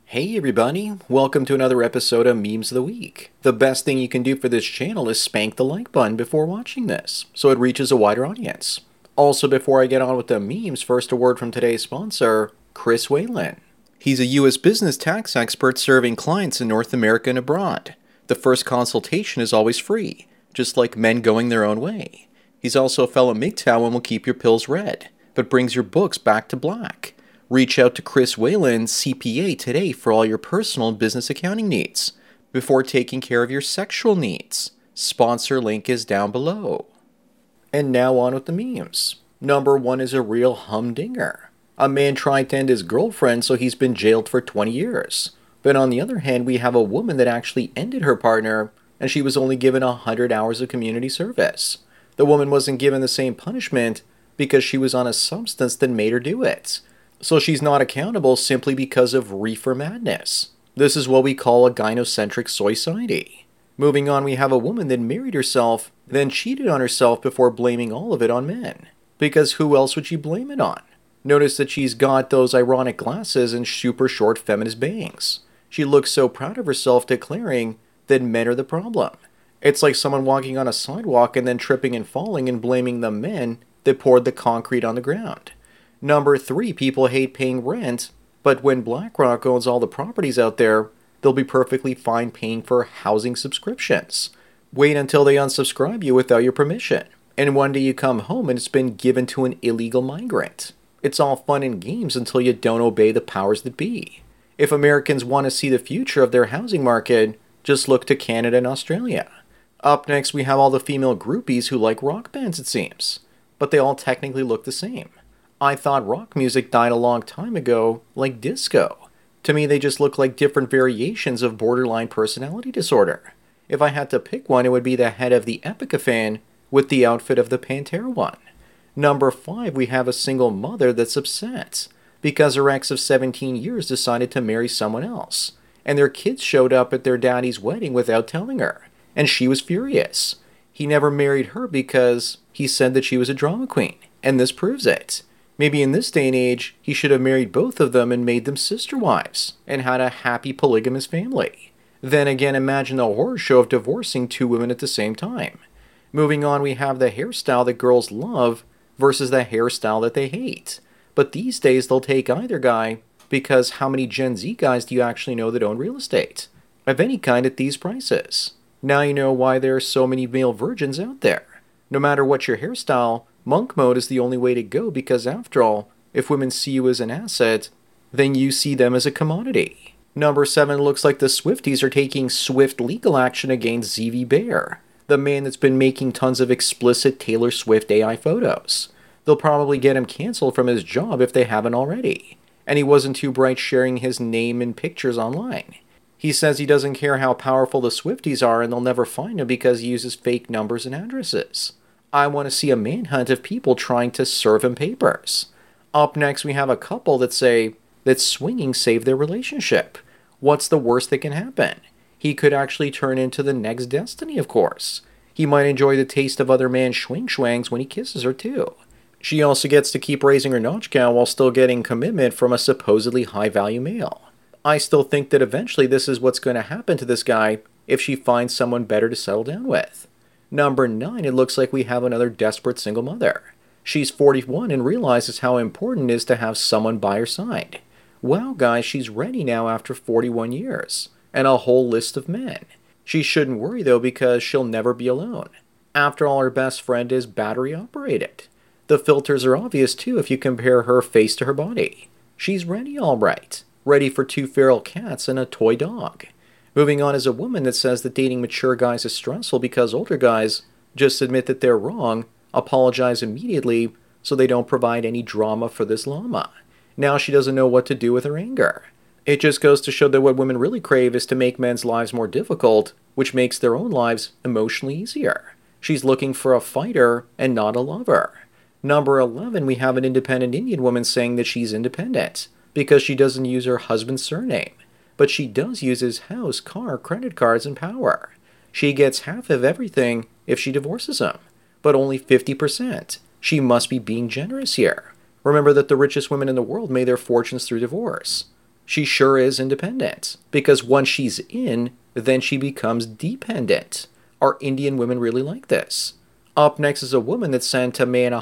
Hey everybody, welcome to another episode of Memes of the Week. The best thing you can do for this channel is spank the like button before watching this, so it reaches a wider audience. Also, before I get on with the memes, first a word from today's sponsor, Chris Whalen. He's a U.S. business tax expert serving clients in North America and abroad. The first consultation is always free, just like men going their own way. He's also a fellow MGTOW and will keep your pills red, but brings your books back to black. Reach out to Chris Whalen, CPA, today for all your personal and business accounting needs, before taking care of your sexual needs. Sponsor link is down below. And now on with the memes. Number one is a real humdinger. A man tried to end his girlfriend, so he's been jailed for 20 years. But on the other hand, we have a woman that actually ended her partner, and she was only given 100 hours of community service. The woman wasn't given the same punishment because she was on a substance that made her do it. So she's not accountable simply because of reefer madness. This is what we call a gynocentric society. Moving on, we have a woman that married herself, then cheated on herself before blaming all of it on men. Because who else would she blame it on? Notice that she's got those ironic glasses and super short feminist bangs. She looks so proud of herself, declaring that men are the problem. It's like someone walking on a sidewalk and then tripping and falling and blaming the men that poured the concrete on the ground. Number three, people hate paying rent, but when BlackRock owns all the properties out there, they'll be perfectly fine paying for housing subscriptions. Wait until they unsubscribe you without your permission, and one day you come home and it's been given to an illegal migrant. It's all fun and games until you don't obey the powers that be. If Americans want to see the future of their housing market, just look to Canada and Australia. Up next, we have all the female groupies who like rock bands, it seems, but they all technically look the same. I thought rock music died a long time ago, like disco. To me, they just look like different variations of borderline personality disorder. If I had to pick one, it would be the head of the Epica fan with the outfit of the Pantera one. Number five, we have a single mother that's upset because her ex of 17 years decided to marry someone else, and their kids showed up at their daddy's wedding without telling her, and she was furious. He never married her because he said that she was a drama queen, and this proves it. Maybe in this day and age, he should have married both of them and made them sister wives, and had a happy polygamous family. Then again, imagine the horror show of divorcing two women at the same time. Moving on, we have the hairstyle that girls love versus the hairstyle that they hate. But these days, they'll take either guy, because how many Gen Z guys do you actually know that own real estate? Of any kind at these prices. Now you know why there are so many male virgins out there. No matter what your hairstyle, monk mode is the only way to go, because after all, if women see you as an asset, then you see them as a commodity. Number seven, looks like the Swifties are taking swift legal action against ZV Bear, the man that's been making tons of explicit Taylor Swift AI photos. They'll probably get him canceled from his job if they haven't already. And he wasn't too bright sharing his name and pictures online. He says he doesn't care how powerful the Swifties are and they'll never find him because he uses fake numbers and addresses. I want to see a manhunt of people trying to serve him papers. Up next, we have a couple that say that swinging saved their relationship. What's the worst that can happen? He could actually turn into the next Destiny, of course. He might enjoy the taste of other man's schwangs when he kisses her, too. She also gets to keep raising her notch count while still getting commitment from a supposedly high-value male. I still think that eventually this is what's going to happen to this guy if she finds someone better to settle down with. Number 9, it looks like we have another desperate single mother. She's 41 and realizes how important it is to have someone by her side. Wow, guys, she's ready now after 41 years, and a whole list of men. She shouldn't worry though, because she'll never be alone. After all, her best friend is battery operated. The filters are obvious too if you compare her face to her body. She's ready all right. Ready for 2 feral cats and a toy dog. Moving on is a woman that says that dating mature guys is stressful because older guys just admit that they're wrong, apologize immediately, so they don't provide any drama for this llama. Now she doesn't know what to do with her anger. It just goes to show that what women really crave is to make men's lives more difficult, which makes their own lives emotionally easier. She's looking for a fighter and not a lover. Number 11, we have an independent Indian woman saying that she's independent because she doesn't use her husband's surname. But she does use his house, car, credit cards, and power. She gets half of everything if she divorces him, but only 50%. She must be being generous here. Remember that the richest women in the world made their fortunes through divorce. She sure is independent, because once she's in, then she becomes dependent. Are Indian women really like this? Up next is a woman that sent a man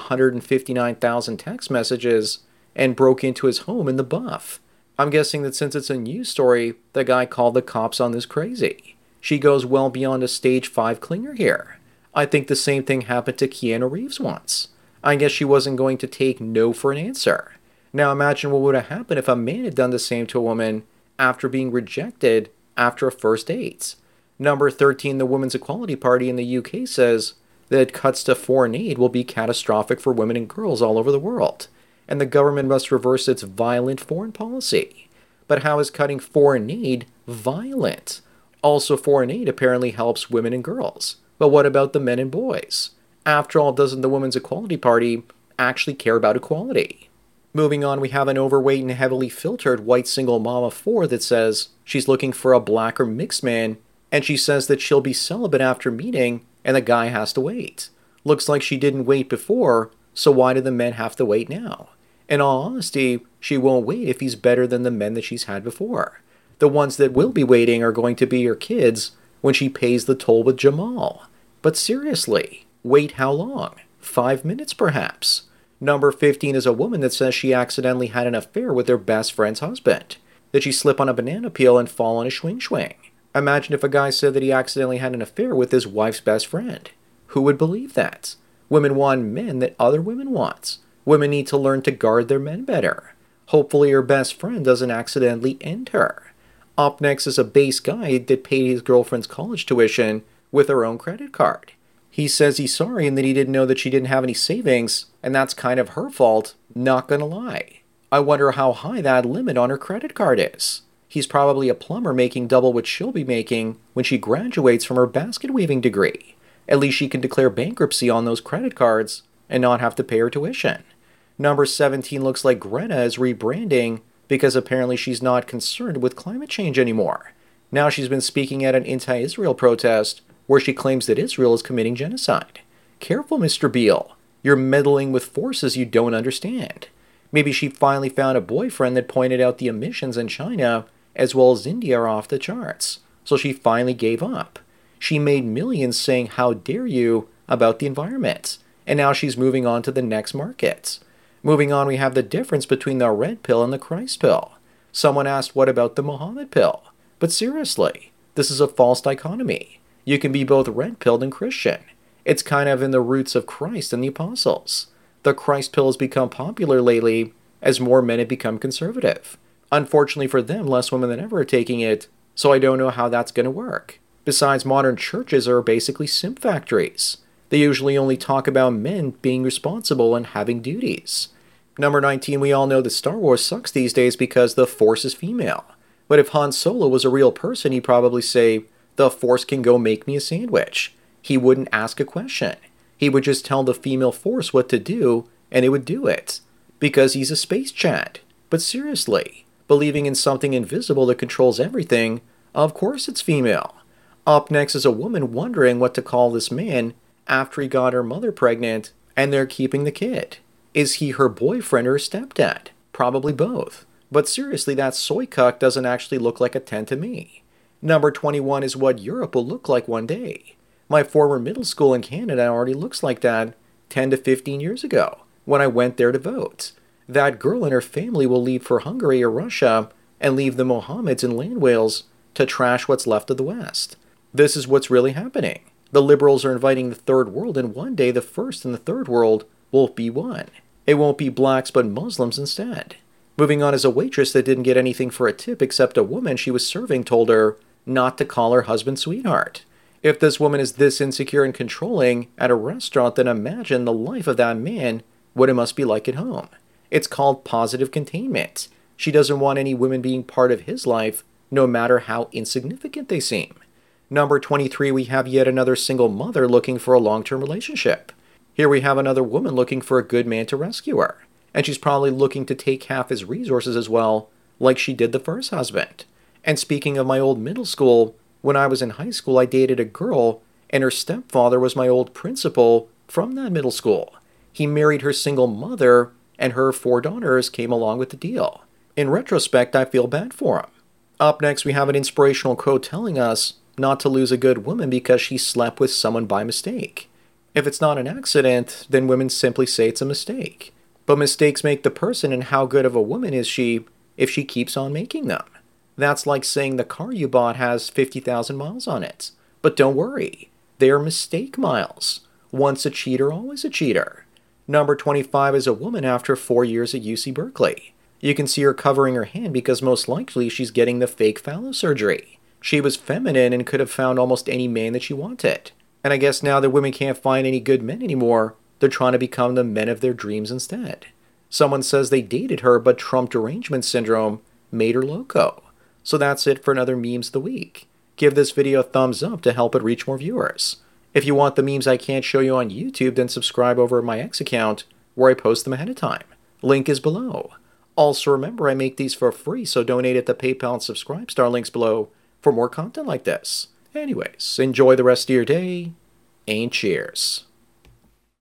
159,000 text messages and broke into his home in the Buff. I'm guessing that since it's a news story, the guy called the cops on this crazy. She goes well beyond a stage 5 clinger here. I think the same thing happened to Keanu Reeves once. I guess she wasn't going to take no for an answer. Now imagine what would have happened if a man had done the same to a woman after being rejected after a first date. Number 13, the Women's Equality Party in the UK says that cuts to foreign aid will be catastrophic for women and girls all over the world, and the government must reverse its violent foreign policy. But how is cutting foreign aid violent? Also, foreign aid apparently helps women and girls. But what about the men and boys? After all, doesn't the Women's Equality Party actually care about equality? Moving on, we have an overweight and heavily filtered white single mom of 4 that says she's looking for a black or mixed man, and she says that she'll be celibate after meeting, and the guy has to wait. Looks like she didn't wait before, so why do the men have to wait now? In all honesty, she won't wait if he's better than the men that she's had before. The ones that will be waiting are going to be her kids when she pays the toll with Jamal. But seriously, wait how long? 5 minutes perhaps? Number 15 is a woman that says she accidentally had an affair with her best friend's husband. That she slip on a banana peel and fall on a swing. Imagine if a guy said that he accidentally had an affair with his wife's best friend. Who would believe that? Women want men that other women want. Women need to learn to guard their men better. Hopefully her best friend doesn't accidentally end her. Up next is a base guy that paid his girlfriend's college tuition with her own credit card. He says he's sorry and that he didn't know that she didn't have any savings, and that's kind of her fault, not gonna lie. I wonder how high that limit on her credit card is. He's probably a plumber making double what she'll be making when she graduates from her basket weaving degree. At least she can declare bankruptcy on those credit cards and not have to pay her tuition. Number 17 looks like Greta is rebranding because apparently she's not concerned with climate change anymore. Now she's been speaking at an anti-Israel protest where she claims that Israel is committing genocide. Careful, Mr. Beale. You're meddling with forces you don't understand. Maybe she finally found a boyfriend that pointed out the emissions in China as well as India are off the charts, so she finally gave up. She made millions saying how dare you about the environment, and now she's moving on to the next market. Moving on, we have the difference between the red pill and the Christ pill. Someone asked what about the Muhammad pill? But seriously, this is a false dichotomy. You can be both red-pilled and Christian. It's kind of in the roots of Christ and the apostles. The Christ pill has become popular lately as more men have become conservative. Unfortunately for them, less women than ever are taking it, so I don't know how that's going to work. Besides, modern churches are basically simp factories. They usually only talk about men being responsible and having duties. Number 19, we all know that Star Wars sucks these days because the Force is female. But if Han Solo was a real person, he'd probably say, "The Force can go make me a sandwich." He wouldn't ask a question. He would just tell the female Force what to do, and it would do it. Because he's a space Chad. But seriously, believing in something invisible that controls everything, of course it's female. Up next is a woman wondering what to call this man after he got her mother pregnant, and they're keeping the kid. Is he her boyfriend or stepdad? Probably both. But seriously, that soy cuck doesn't actually look like a 10 to me. Number 21 is what Europe will look like one day. My former middle school in Canada already looks like that 10 to 15 years ago, when I went there to vote. That girl and her family will leave for Hungary or Russia and leave the Mohammeds and land whales to trash what's left of the West. This is what's really happening. The liberals are inviting the third world, and one day the first and the third world will be one. It won't be blacks but Muslims instead. Moving on is a waitress that didn't get anything for a tip except a woman she was serving told her not to call her husband sweetheart. If this woman is this insecure and controlling at a restaurant, then imagine the life of that man, what it must be like at home. It's called positive containment. She doesn't want any women being part of his life, no matter how insignificant they seem. Number 23, we have yet another single mother looking for a long-term relationship. Here we have another woman looking for a good man to rescue her. And she's probably looking to take half his resources as well, like she did the first husband. And speaking of my old middle school, when I was in high school, I dated a girl, and her stepfather was my old principal from that middle school. He married her single mother, and her 4 daughters came along with the deal. In retrospect, I feel bad for him. Up next, we have an inspirational quote telling us not to lose a good woman because she slept with someone by mistake. If it's not an accident, then women simply say it's a mistake. But mistakes make the person, and how good of a woman is she if she keeps on making them? That's like saying the car you bought has 50,000 miles on it. But don't worry, they are mistake miles. Once a cheater, always a cheater. Number 25 is a woman after 4 years at UC Berkeley. You can see her covering her hand because most likely she's getting the fake phallus surgery. She was feminine and could have found almost any man that she wanted. And I guess now that women can't find any good men anymore, they're trying to become the men of their dreams instead. Someone says they dated her, but Trump derangement syndrome made her loco. So that's it for another Memes of the Week. Give this video a thumbs up to help it reach more viewers. If you want the memes I can't show you on YouTube, then subscribe over at my X account, where I post them ahead of time. Link is below. Also remember, I make these for free, so donate at the PayPal and Subscribestar links below for more content like this. Anyways, enjoy the rest of your day, and cheers.